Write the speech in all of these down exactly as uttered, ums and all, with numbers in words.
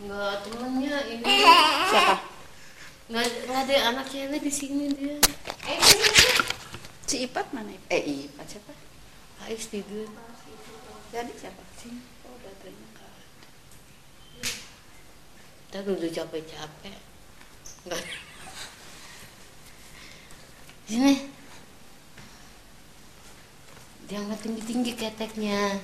Enggak, temennya ini. Siapa? Nggak, nggak ada anak cewek di sini dia. Eh, si Ipat mana? Eh, Ipat siapa? Ais tidur. Jadi siapa? Sini. Oh, baterainya kan. Kita udah capek-capek. Enggak. Sini. Diangkat tinggi-tinggi keteknya.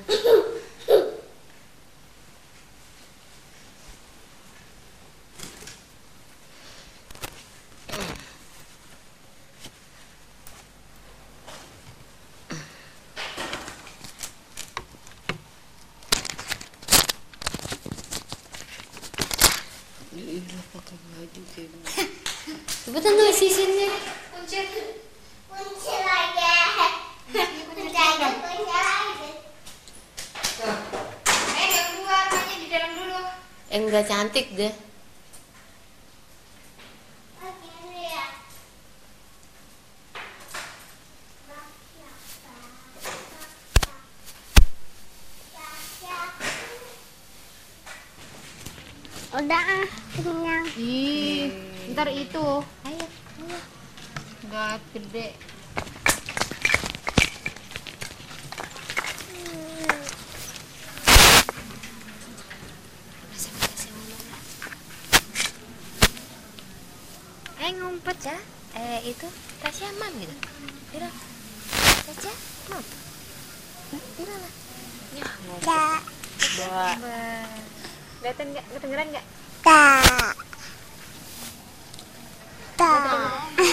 Iya, pakai baju kayak gini. Cepetan dong sisinnya. Kunci, kunci lagi. Kunci lagi, kunci lagi. Eh, yang keluar, hanya di dalam dulu. Eh, enggak cantik deh. Oke, lihat. Udah ah, kenyang. Ih, ntar itu. Ayo, ayo. Nggak gede. Eh, ngumpet ya. Eh, itu Tasya mam gitu. Ira. Tasya mam. Ira lah. Ya, Tak, Ba. Kelihatan nggak? Kedengeran nggak? tak, tak.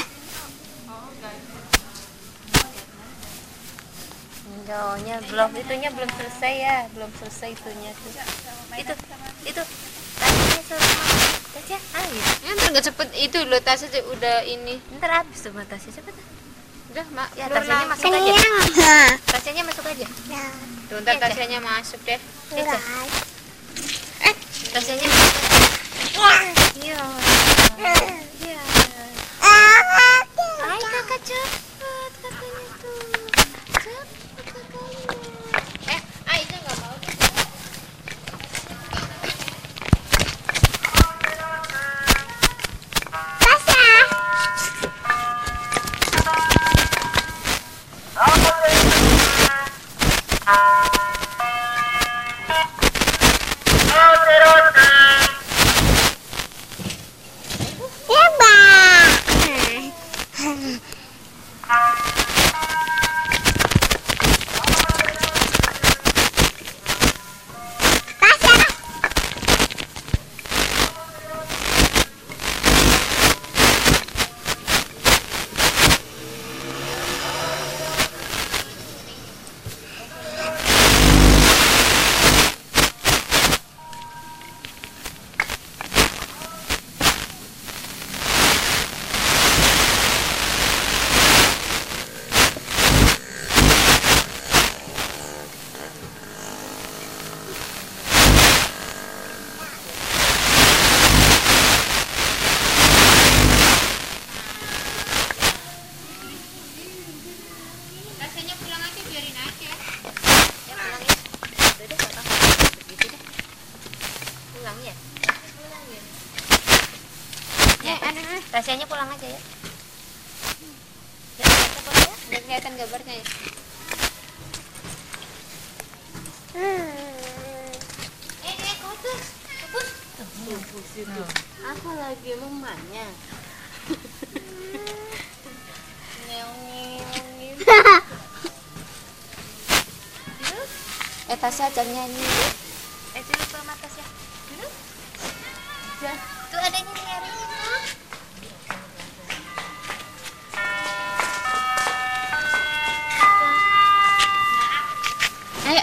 Enggaknya belum, itunya belum selesai ya, belum selesai itunya tuh. Itu, itu. Tasnya suruh mama. Tasya, ayo. Ya, ntar nggak cepet itu loh tasnya udah ini. Ntar habis tuh mah tasnya cepet. Udah mak. Ya, belum tasnya lah. masuk aja. Kenyang. Tasnya masuk aja. Ya, Tuh ntar Iya, tasnya masuk deh. enggak. Tasnya masuk aja. Iya. Iya. Ayo kakak cepet katanya tuh. Cepet kakaknya. Eh, Aisyah nggak mau. Tasnya pulang aja, biarin aja. Ya pulang ya. Udah deh kakak. Begitu deh. Pulang ya. Pulang ya. Ya, anu, anu. Tasnya pulang aja ya. Ya, Tasya pulang ya. Udah kelihatan gambarnya ya. Eh, dia kotor. Kepus. Apa lagi mamanya? Eh, Tasya jangan nyanyi. Eh, sini ke mata Tasya. Dulu. Tuh ada nyanyi hari ini. Ayo.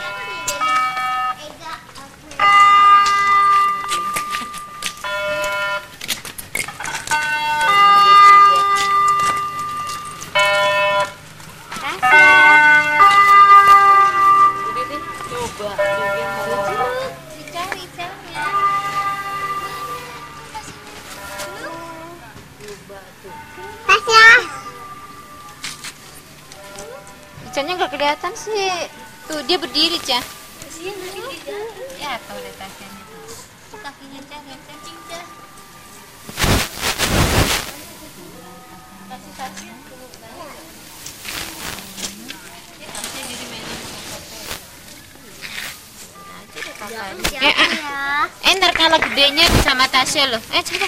Udah deh, coba juga. Dicari caranya. Coba tuh. Tasya. Icannya nggak kelihatan sih. Tuh dia berdiri, Cah. Ya, tahu deh Tasya. kakinya Cah, lihat Cah. Cah. Kasih tasnya dulu. Eh, ah. eh ntar kalau gedenya sama Tasya loh. Eh coba.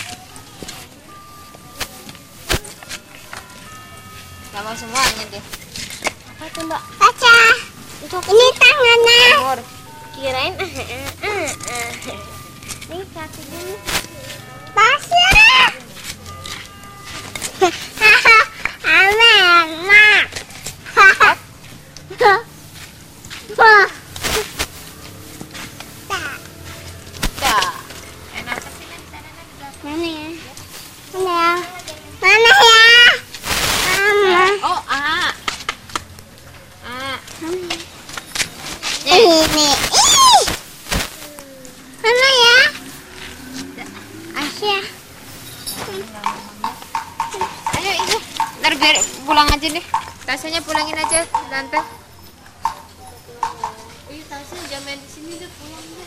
Gak mau semuanya deh. Apa tuh Mbak? Tasya. Ini tangannya. Kirain eh eh eh. eh. Nih kaki dulu. Tasya. Hahaha. Anak. Hahaha. Wah. Enak sih kan sana kan juga. Mana ya? Mana ya? Mana ya? Mama. Oh, ah. Ah. Ini. Ih. Mana ya? Asya. Ayo, ini. Ntar biar pulang aja deh. Tasyanya pulangin aja, tante. Ih, Tasya jangan main di sini deh, pulang deh.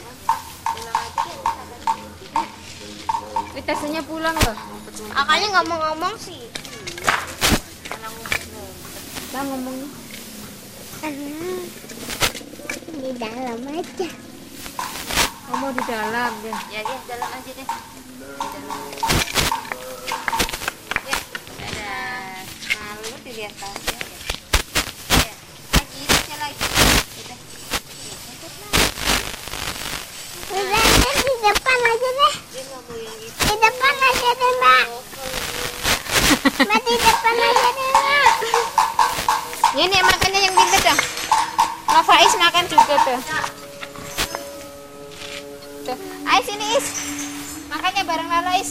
Eh, Tasyanya pulang loh. Akanya nggak mau ngomong sih. Kita ngomongnya. Di dalam aja. Ngomong di dalam deh. Ya dia dalam aja deh. Di dalam. Ya, dadah. Malu dilihat Tasya. Ya, lagi Tasya lagi. Udah. Udah deh, di depan aja deh. Dia nggak mau yang itu. Di depan aja deh, Mbak. Mbak, di depan aja deh, Mbak. Ini makannya yang pintar dong. Mau Faiz makan juga tuh. Tuh, Ais sini Is. Makannya bareng Lala Is.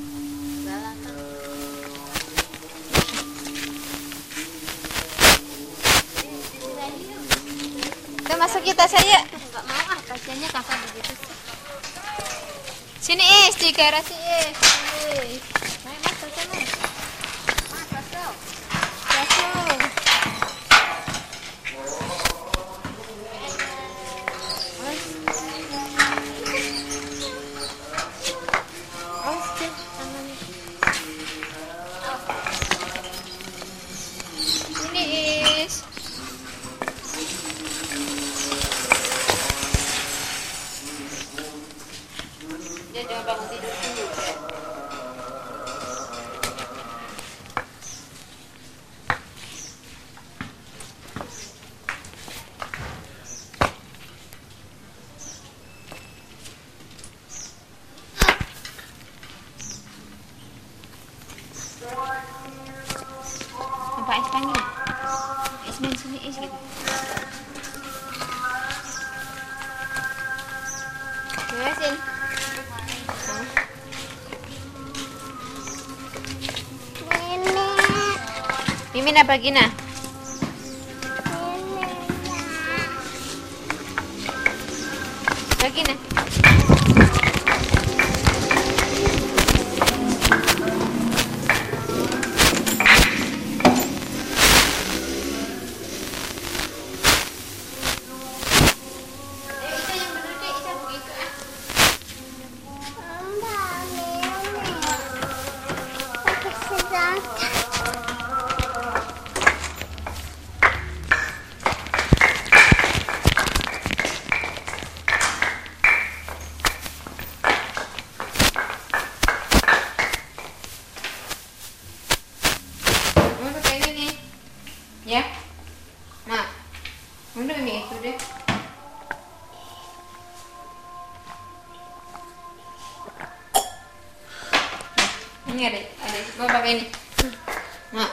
Tuh masuk kita saya. Nggak mau ah, Tasyanya kakak begitu. Sini Is, di garasi Is. Is. Ayo Mas, Tasya Mas. Mas, Tasya. Masuk. Ini Is. Dia jangan bangun tidur dulu. Apa Is panggil? Is main sini Is gitu. Jelasin. Nenek. Mimin apa Gina? Bagina. Ya, nah, udah ini itu deh. Ini ada, ada, mau pakai ini. Nah,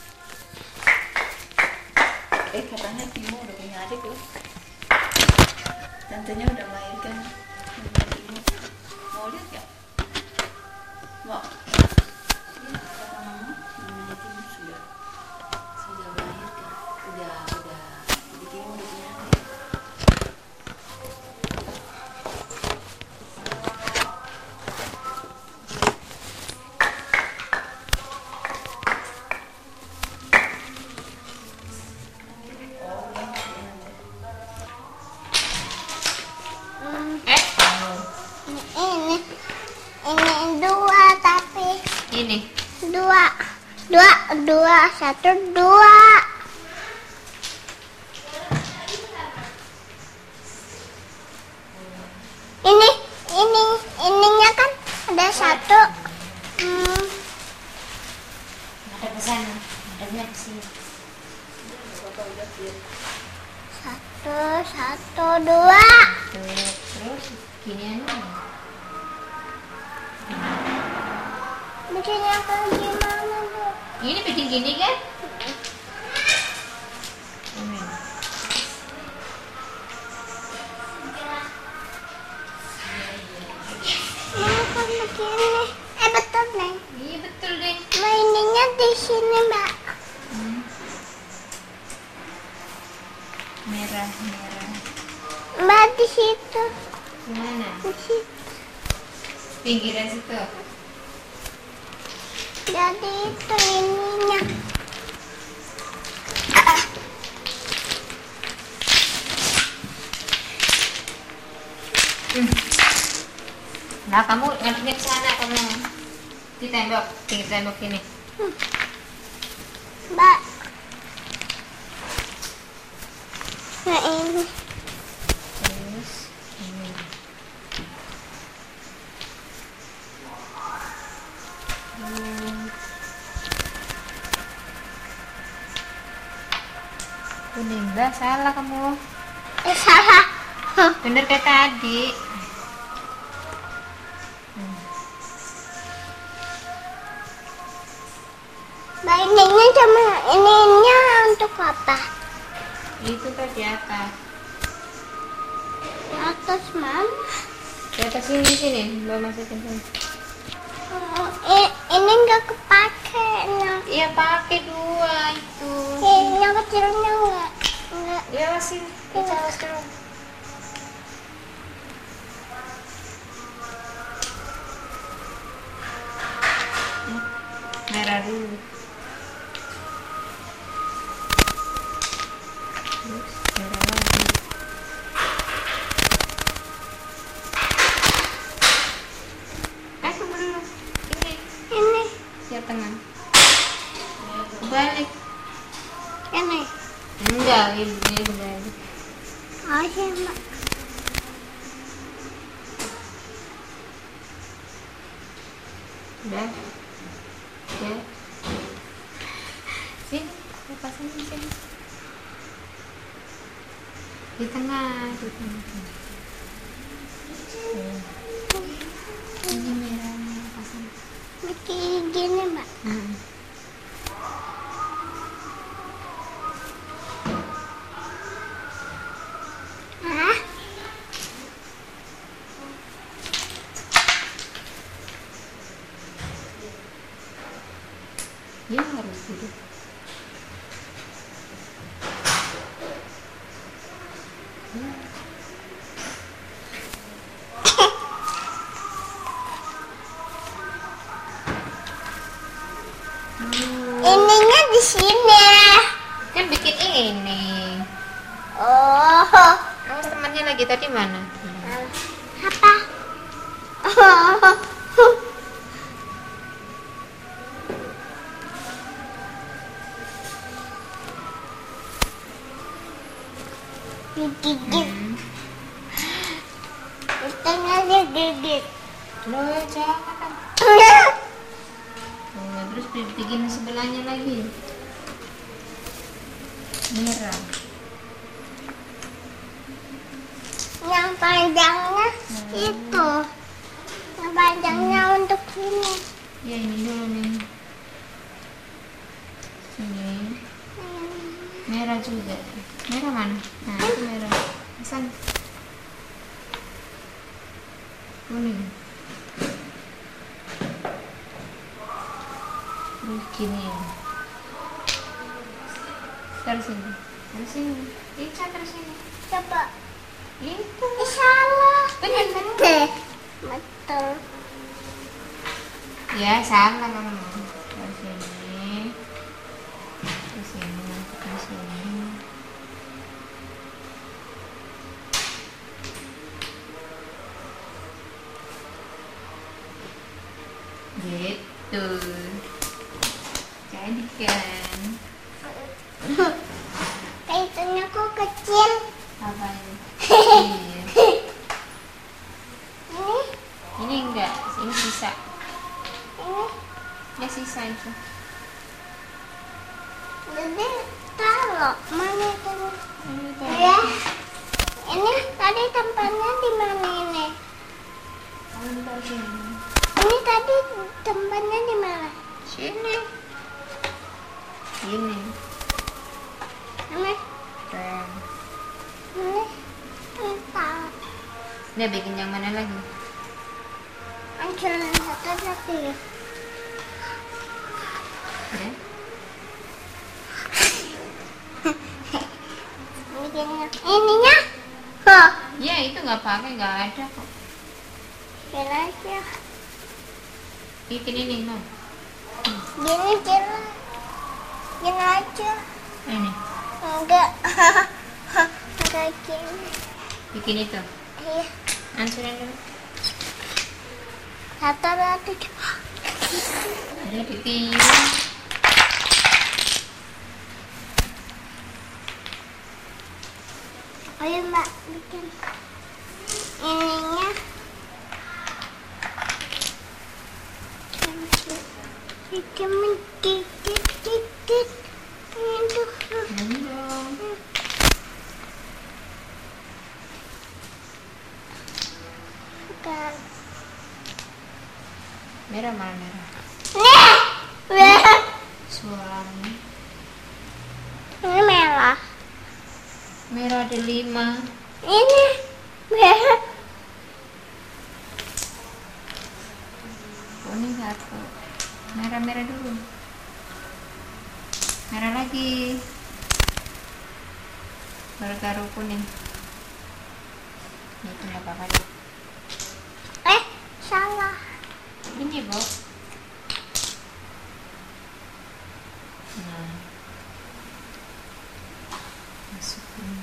Eh katanya Timo udah punya adik loh. Tantenya udah melahirkan. Timo. Mau lihat ya? Mau? Ini kata mama, namanya Timo sudah sudah melahirkan. Udah udah. Jadi Timo udah punya adik. eh, Ini. Dua. Dua. Dua. Satu. Dua. Ini. Ini. Ininya kan ada satu. Hmm. Ada pesan. Adanya di sini. Satu. Satu. Dua. Tuh, terus gini anu. Bikinnya kayak gimana tuh? Ini bikin gini kan? Ini. Mau kan begini. Eh betul Neng. Iya betul deh. Maininnya di sini Mbak. Hmm. Merah, merah. Mbak di situ. Gimana? Di situ. Pinggiran situ. Jadi itu ininya. Nah, kamu ngadepnya ke sana kamu. Di tembok, pinggir tembok ini. Mbak. Nah ini. Terus ini. Hmm. Kuning dah, salah kamu. Eh salah. Huh. Bener kayak tadi. Mbak ininya sama ininya untuk apa? Itu kan di atas. Atas mana? Di atas sini sini, belum masukin sini. Oh, i- ini nggak kepake. Nah. Iya pakai dua itu. Eh, yang kecilnya nggak. Nggak. Ya masih kita harus dulu. Merah dulu. Terus merah lagi. Eh tunggu dulu. Ini Ini. siap tangan. Balik. Ini. Enggak, ini ini balik. Oh iya Mbak. Udah. Ya. Sini, lepasin di sini. Di tengah, di tengah. Ya. Ini merahnya lepasin. Bikin gini Mbak. Hmm. Hah? Ya harus duduk. Ininya di sini. Kan bikin ini. Oh. Kamu temannya lagi tadi mana? Apa? Oh. Digigit. Hmm. Itunya digigit. Loh, jangan. Oh, terus bikin sebelahnya lagi. Merah. Yang panjangnya itu. Yang panjangnya untuk ini. Ya ini dulu nih. Sini. Merah juga. Merah mana? Nah, itu merah. Pesan. Kuning. Terus gini. Taruh sini. Taruh sini. Ica taruh sini. Coba. Itu. Eh, salah. Bener, bener. Betul. Betul. Ya, salah kamu. Taruh sini. Taruh sini. Taruh sini. Git. Tuh. Jadi kan. Kaitannya kok kecil. Apa ini? Iya. Ini, Ini enggak, ini sisa. ini. Ya sisa itu. Jadi taruh mana itu? Ini tuh. Ya. Ini tadi tempatnya di mana ini? Kamu taruh sini. Ini tadi tempatnya di mana? Sini. Ini. Ini, Keren. ini, ini tahu. Dia bikin yang mana lagi? Hancurin satu lagi. Ya. Bikinnya, ininya? Hah, Ya itu nggak pakai, nggak ada kok. kira aja. Bikin ini no. Gini kira, gini aja. Ini. Enggak, enggak gini. Bikin itu. Iya, Hancurin dulu. satu lagi. Ada bikin. Ayo mbak, bikin ininya. Bikin dikit dikit. Itu. Ini dong. Bukan. Merah mana merah? Nih, merah. Suaranya. Ini merah. Merah ada lima. Ini merah. Kuning satu. Merah-merah dulu. Merah lagi. Baru kuning. Itu nggak apa-apa deh. Eh, salah. Ini Bo. Nah. Masukin.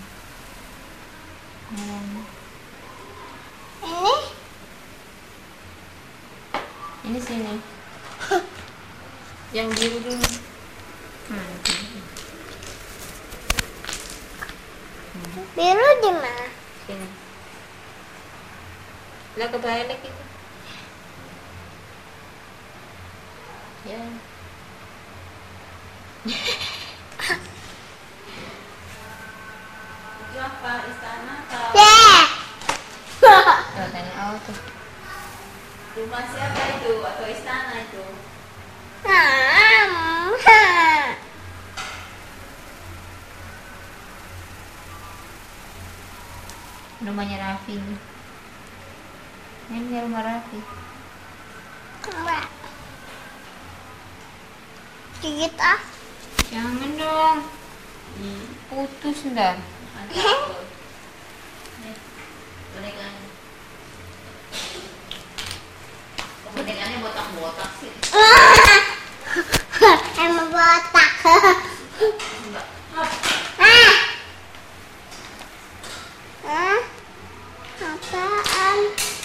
Merah. Ini Ini sini. Yang biru dulu. Nah, itu. biru di mana? Sini. Lah kebalik itu. Ya. Itu apa? Istana atau Yeah. Tuh, tanya awal tuh. rumah siapa itu? Atau istana itu? Hmm, ha. Rumahnya Raffi ini. Ini rumah Raffi. Mbak. Gigit ah. Jangan dong. Putus ntar. Ada apa? Nih, bonekanya. Kok bonekanya botak-botak sih? Emang botak. Enggak. Ah. Hah? Apaan?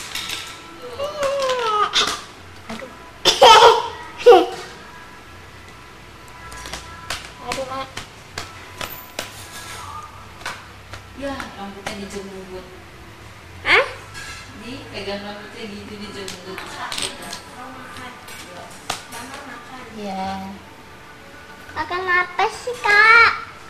Aduh, Mak. Ya, rambutnya dijemur. Hah? Di pegang rambutnya gitu dijemur. Sakit kan? Ya. Makan apa sih, Kak?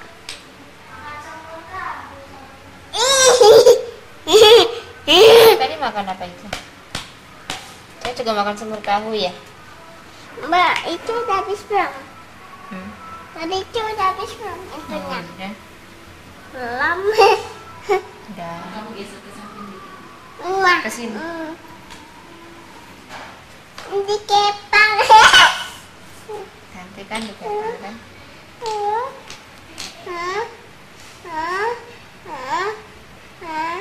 Tadi makan apa itu? Saya juga makan semur tahu ya. Mbak, itu udah habis belum? Hmm. Tadi itu udah habis belum? Oh, Infonya? udah. Belum. Udah. Kamu geser ke samping dikit. Wah. Kesini. Hmm. Di kepang. Cantik kan dikepang kan? Hah? Hah? Hah? Hah? Hah?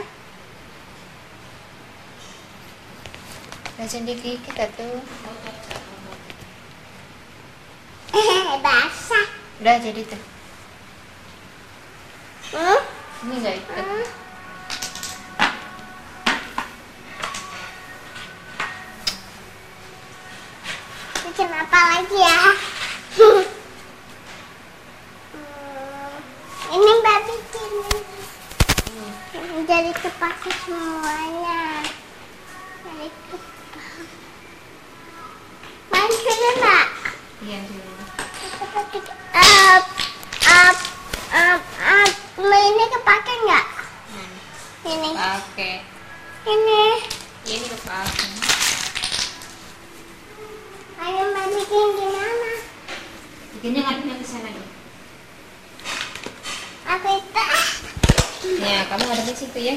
Rajin di gigi kita tuh. Basah. Udah jadi tuh. Hmm? Ini enggak ikut. Hmm? bikin apa lagi ya? Hmm, ini Mbak bikin jadi kepake semuanya. Jadi kepake. Main dulu Mbak. Iya dulu. Up, up, up, up. Ini kepake nggak? Hmm. Ini, Pakai. ini. Ini pakai. Ayo Mbak bikin gimana? Bikinnya ngadepnya ke sana deh. Apa itu? Ya, kamu ngadepnya situ ya.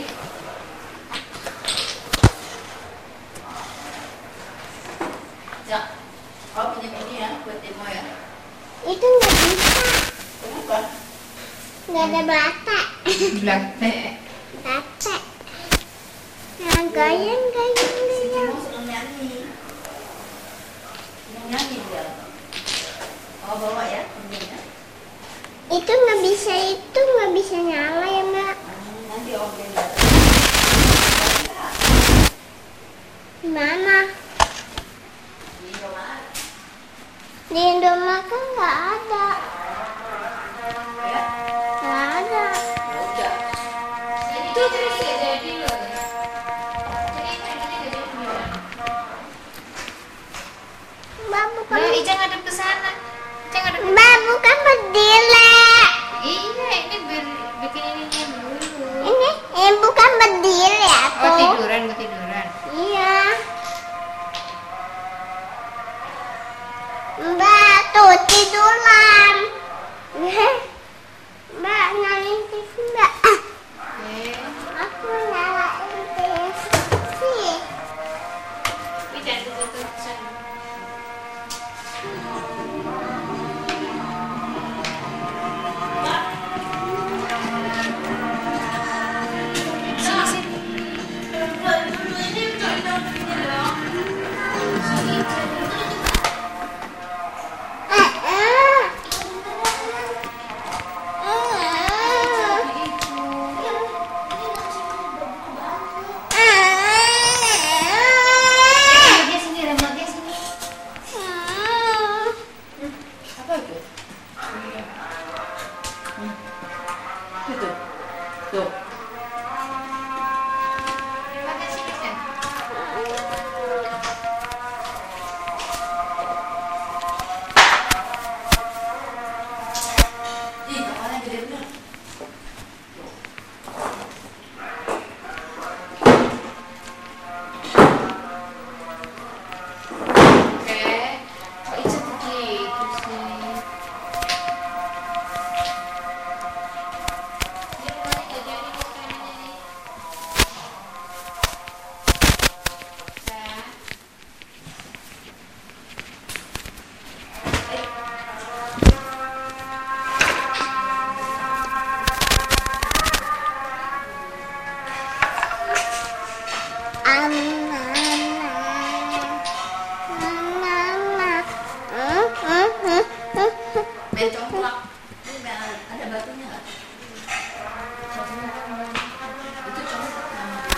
Ya, kau pinjam ini ya buat demo ya. Itu nggak bisa. Kenapa? Nggak ada bata. Belakang. Bata. Nah, goyang, goyang, goyang. Mau seneng nyanyi. Seneng nyanyi dia. Kau bawa ya pinjamnya. Itu nggak bisa, itu nggak bisa nyala ya Mbak. Hmm, nanti om beli datang. Gimana? Di rumah. Di Indomaret kan nggak ada. Ya. Nggak ada. Ya udah. Itu terus ya jadi loh. Jadi ini jadi sembilan. Mbak bukan, Nah, Ica ngadep ke sana. Ica ngadep. Mbak bukan berdiri. Iya, ini ber- bikin ininya dulu. Ini, ini bukan berdiri ya Oh, tuh. tiduran, mau tiduran. Iya. Mbak tuh tiduran. Mbak nyalain T V Mbak. Eh, Aku nyalain T V. Ica duduk ke sana. Sini, sini. Eh, eh. Dia sini, remote-nya sini. Apa itu? Hmm. Itu. Tuh. Remote-nya sini, Sen. Ih, kamarnya gede bener. Oke. Kok Ica begitu sih? Dia remote-nya nggak jadi sekarang ini. Nah. Main congklak. Ini main- ada batunya nggak? Itu congklak namanya.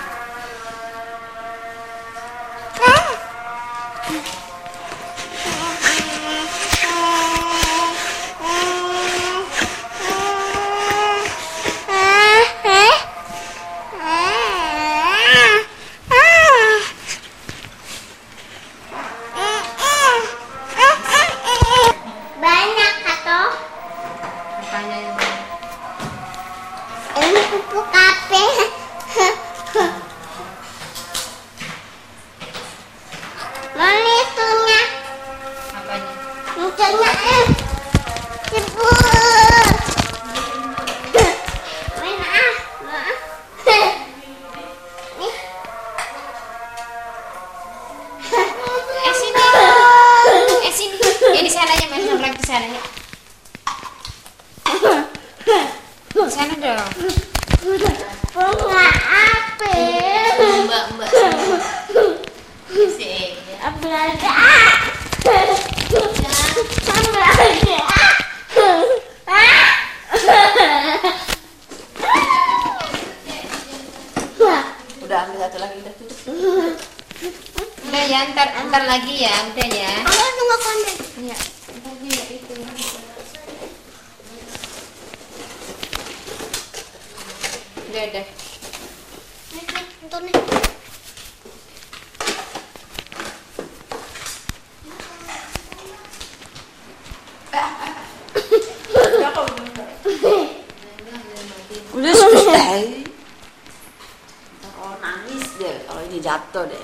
Banyak atau Makanya yang mana? ini kupu kafe. Mana itunya? Apanya? Itunya eh. Ibu. Mana ah? Maaf. Nih. Eh sini. Eh sini. Ya di sana aja main nongkrong di sana ya. Di sana dong. Bunga apa? Mbak, mbak. Si. Belajar. Belajar. Udah ambil satu lagi, udah tutup. Udah ya, ntar, ntar lagi ya, udah ya. Kalau nunggu konten. Iya, ntar juga itu. Udah, udah. Nih, nih, nonton nih. Udah selesai. Kalau nangis deh, kalau ini jatuh deh.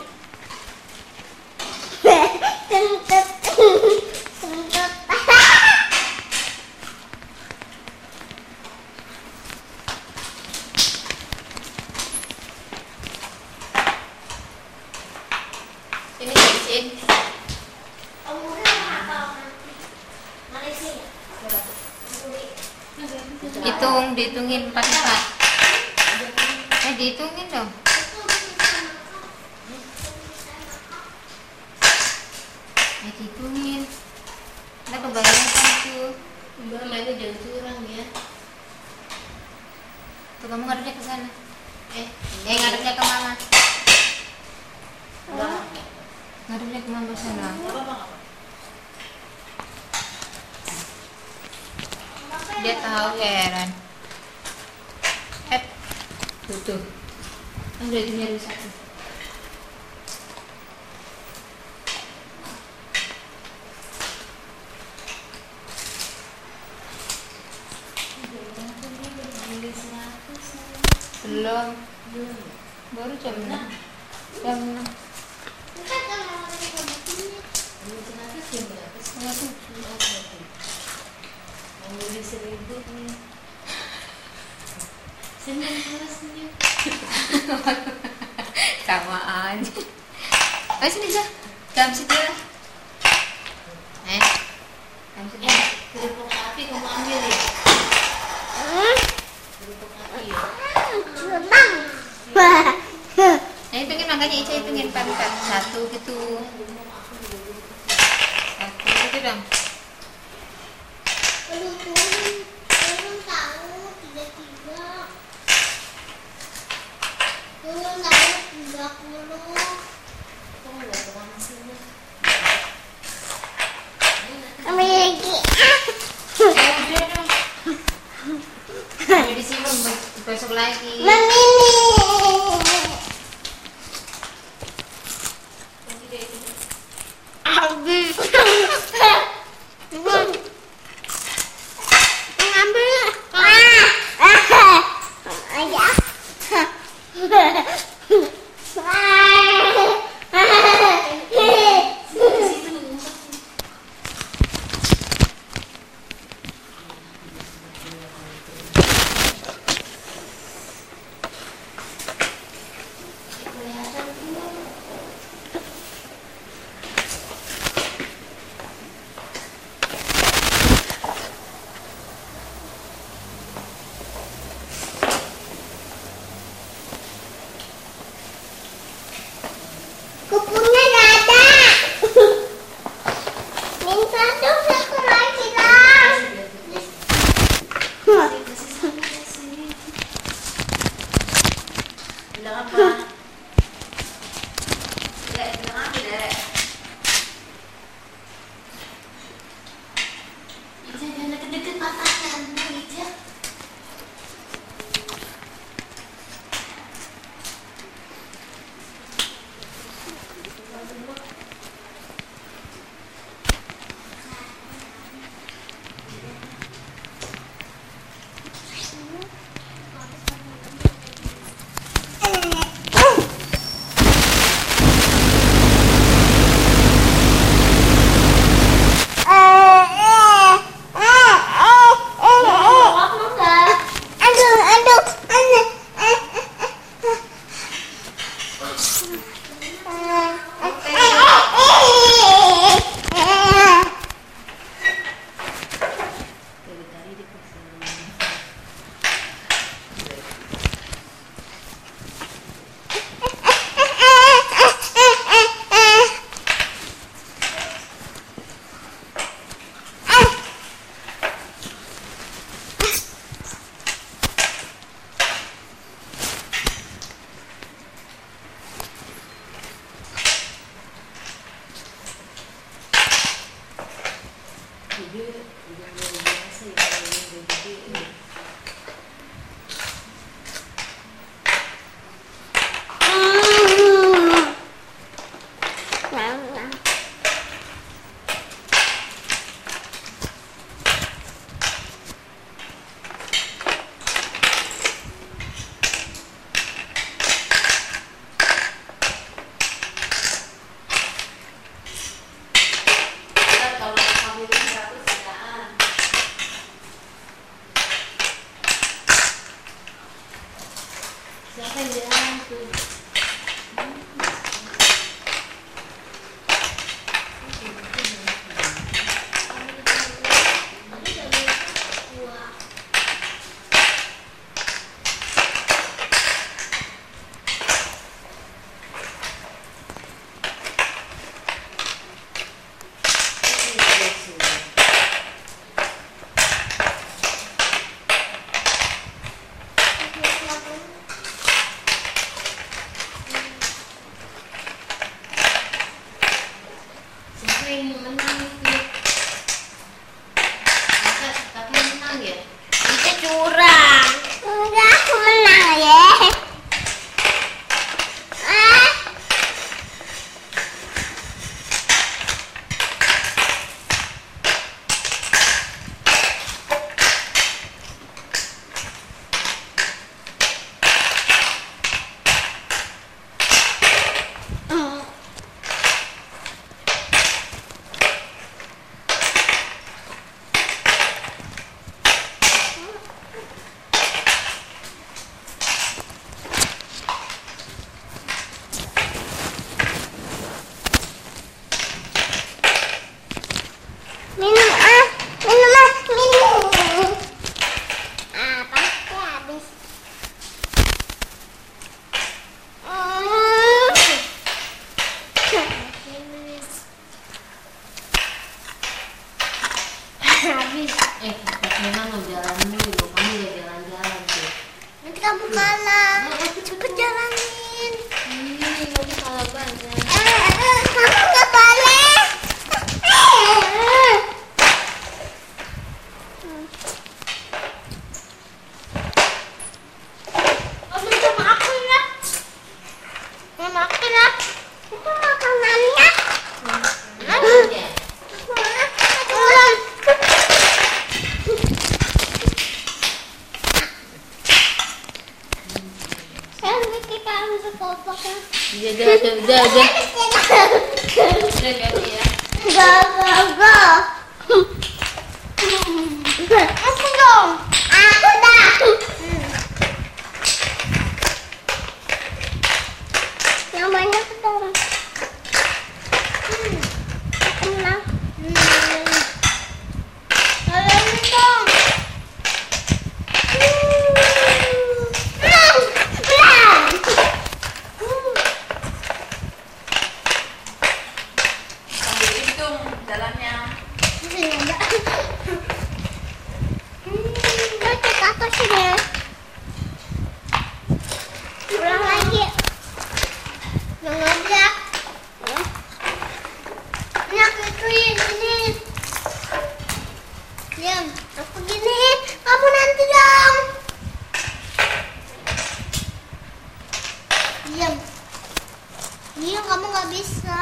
Kentut. Kentut. Sini, bersihin. Hitung, dihitungin empat empat. Eh, dihitungin dong. Eh, dihitungin. Udah kebanyakan tuh. Mbak mainnya jangan curang ya. Tuh, kamu ngadepnya ke sana. Eh, eh ngadepnya ke mama. Ngadepnya ke mama sana. Dia tahu heran. Eh, tuh tuh. Kan udah itunya rusak tuh. Belum. Baru jam enam. Jam enam. Setengah tujuh. Ambil seribu nih. Senyum terus senyum. Sama aja. Ayo sini aja. Jam situ lah. Eh. Jam situ. Kerupuk api kamu ambil ya. Kerupuk api ya. Nah, hitungin makanya Ica hitungin empat empat satu gitu. Satu gitu dong. Belum turun, turun tahu tiga tiga. Turun tahu tiga puluh. Kamu nggak pernah sini. Ambil lagi. Eh, udah dong. Udah disimpan besok lagi. Mami habis. Ngambil. Ah. Ayah. gede, udah luar biasa ya kalau ini udah gede. Siapa yang jalan tuh? Siapa yang menang itu? Kakak, kakak menang ya? Itu curang. Enggak, aku menang ya. Ah. Minum ah, minum ah, minum. Ah, pasti habis. Habis. Eh, memang mau jalan dulu, kamu udah jalan-jalan tuh. Nanti kamu kalah. Cepet jalanin. Ih, kamu salah banget. Eh, eh, kamu nggak boleh. Eh. Kamu sama aku ya. Sama aku ya. Itu makanannya. Ya. Udah, udah, udah, udah, udah. Udah ganti ya. Go, go, go. Aku dong. Aku dah. Yang banyak dong. Enak. Kalian dong. Belang, belang. Sambil hitung jalannya. Sini enggak. Hmm, baca ke atas sini. Ulang lagi. Mengajak. Nak ituin ini. Diam, aku gini. Kamu nanti dong. Diam. Diam, kamu nggak bisa.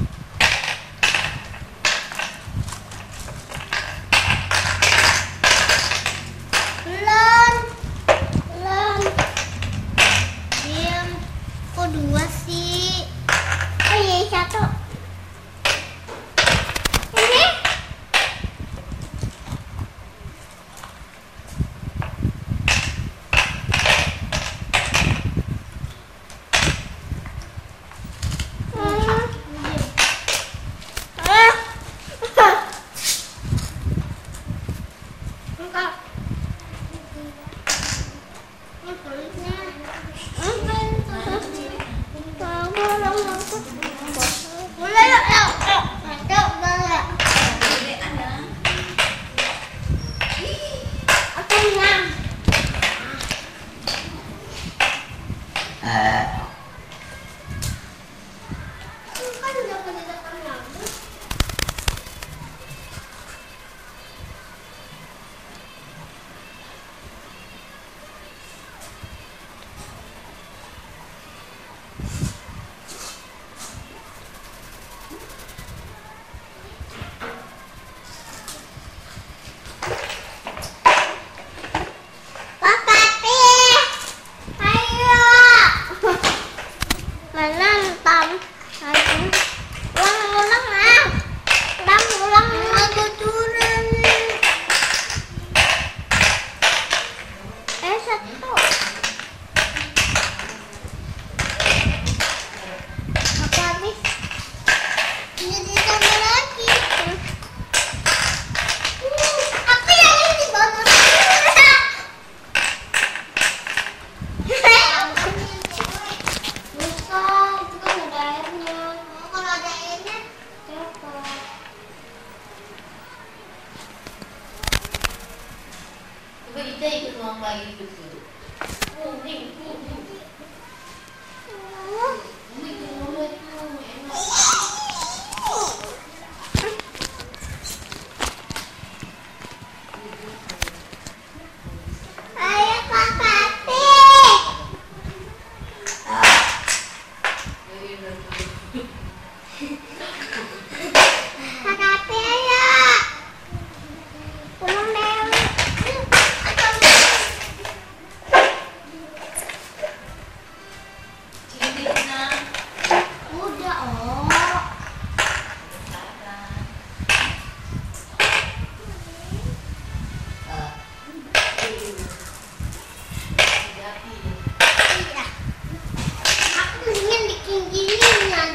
Belum. Belum. Diam. Kok dua sih? Oh iya, satu. Ini. Coba Ida ikut lomba gitu tuh. Umi ikut lomba itu enak. Ayo kakak. Kakak ayo. Pulang deh. Udah oh. Iya. Aku ingin bikin ginian.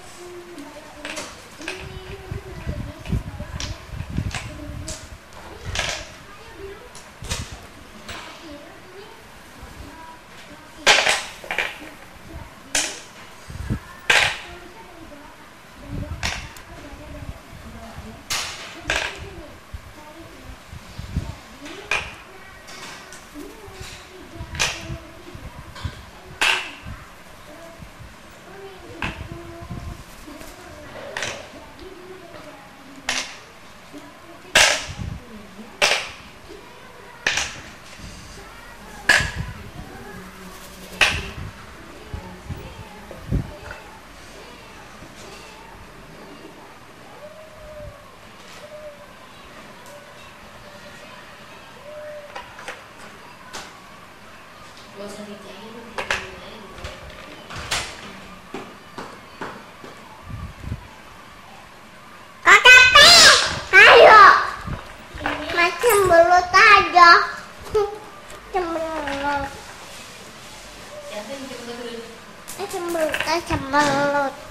Gak usah dicair. Kakak, ayo. Macam belut aja. Macam belut. Siapa yang coba dulu? Macam belut, macam belut.